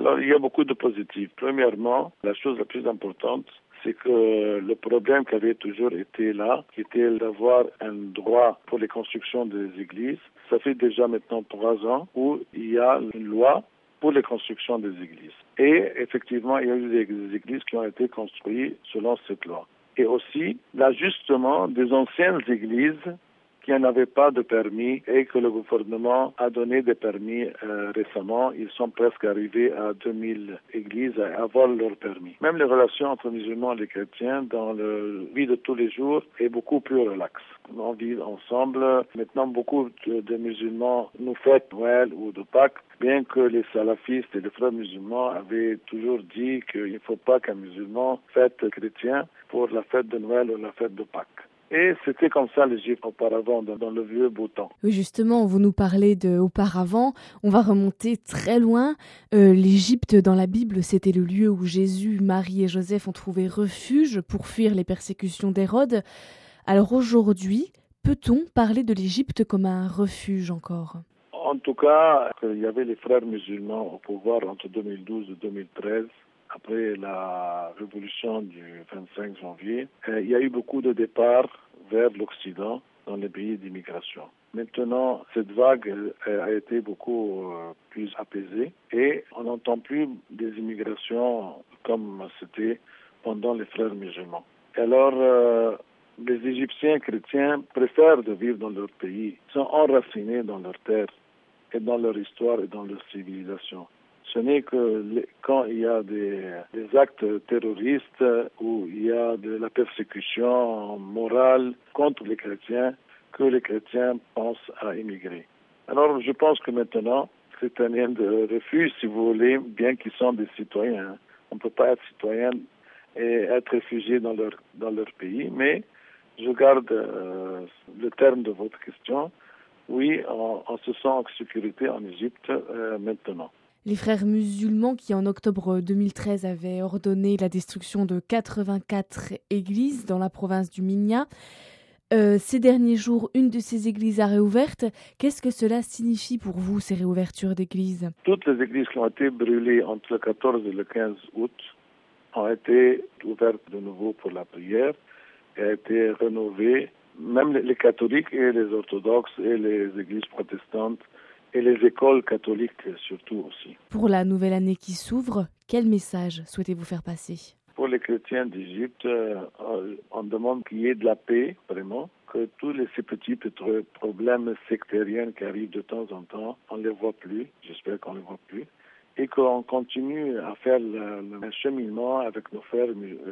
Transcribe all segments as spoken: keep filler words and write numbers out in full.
Alors, il y a beaucoup de positifs. Premièrement, la chose la plus importante, c'est que le problème qui avait toujours été là, qui était d'avoir un droit pour les constructions des églises, ça fait déjà maintenant trois ans où il y a une loi pour les constructions des églises. Et effectivement, il y a eu des églises qui ont été construites selon cette loi. Et aussi l'ajustement des anciennes églises qui n'avaient pas de permis et que le gouvernement a donné des permis euh, récemment. Ils sont presque arrivés à deux mille églises à avoir leur permis. Même les relations entre musulmans et les chrétiens dans la vie de tous les jours est beaucoup plus relaxe. On vit ensemble. Maintenant, beaucoup de, de musulmans nous fêtent Noël ou de Pâques, bien que les salafistes et les frères musulmans avaient toujours dit qu'il ne faut pas qu'un musulman fête chrétien pour la fête de Noël ou la fête de Pâques. Et c'était comme ça l'Égypte auparavant, dans, dans le vieux beau temps. Oui, justement, vous nous parlez de auparavant. On va remonter très loin. Euh, L'Égypte, dans la Bible, c'était le lieu où Jésus, Marie et Joseph ont trouvé refuge pour fuir les persécutions d'Hérode. Alors aujourd'hui, peut-on parler de l'Égypte comme un refuge encore ? En tout cas, il y avait les frères musulmans au pouvoir entre deux mille douze et deux mille treize. Après la révolution du vingt-cinq janvier, il y a eu beaucoup de départs vers l'Occident dans les pays d'immigration. Maintenant, cette vague a été beaucoup plus apaisée et on n'entend plus des immigrations comme c'était pendant les frères musulmans. Alors, euh, les Égyptiens chrétiens préfèrent de vivre dans leur pays, ils sont enracinés dans leur terre et dans leur histoire et dans leur civilisation. Ce n'est que les, quand il y a des, des actes terroristes où il y a de la persécution morale contre les chrétiens que les chrétiens pensent à immigrer. Alors je pense que maintenant, c'est un lien de refuge, si vous voulez, bien qu'ils sont des citoyens. On ne peut pas être citoyen et être réfugié dans leur, dans leur pays, mais je garde euh, le terme de votre question. Oui, on, on se sent en sécurité en Égypte euh, maintenant. Les frères musulmans qui, en octobre deux mille treize, avaient ordonné la destruction de quatre-vingt-quatre églises dans la province du Minya. Euh, ces derniers jours, une de ces églises a réouverte. Qu'est-ce que cela signifie pour vous, ces réouvertures d'églises ? Toutes les églises qui ont été brûlées entre le quatorze et le quinze août ont été ouvertes de nouveau pour la prière et ont été rénovées. Même les catholiques et les orthodoxes et les églises protestantes et les écoles catholiques surtout aussi. Pour la nouvelle année qui s'ouvre, quel message souhaitez-vous faire passer ? Pour les chrétiens d'Égypte, euh, on demande qu'il y ait de la paix, vraiment, que tous les, ces petits problèmes sectariens qui arrivent de temps en temps, on ne les voit plus, j'espère qu'on ne les voit plus, et qu'on continue à faire le, le cheminement avec nos frères,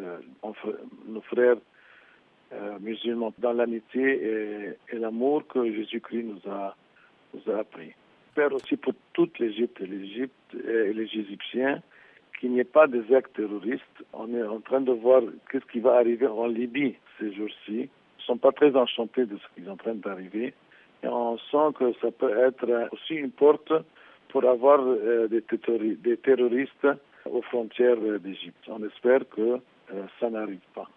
euh, nos frères euh, musulmans dans l'amitié et, et l'amour que Jésus-Christ nous a, nous a appris. J'espère aussi pour toute l'Égypte et l'Égypte et les Égyptiens qu'il n'y ait pas des actes terroristes. On est en train de voir qu'est-ce qui va arriver en Libye ces jours-ci. Ils ne sont pas très enchantés de ce qui est en train d'arriver. Et on sent que ça peut être aussi une porte pour avoir euh, des, des terroristes aux frontières d'Égypte. On espère que euh, ça n'arrive pas.